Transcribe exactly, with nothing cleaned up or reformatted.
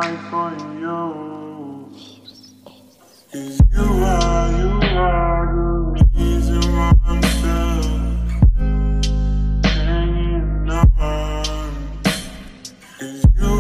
die for you. 'Cause you are, you are the reason why I'm still hanging on. 'Cause you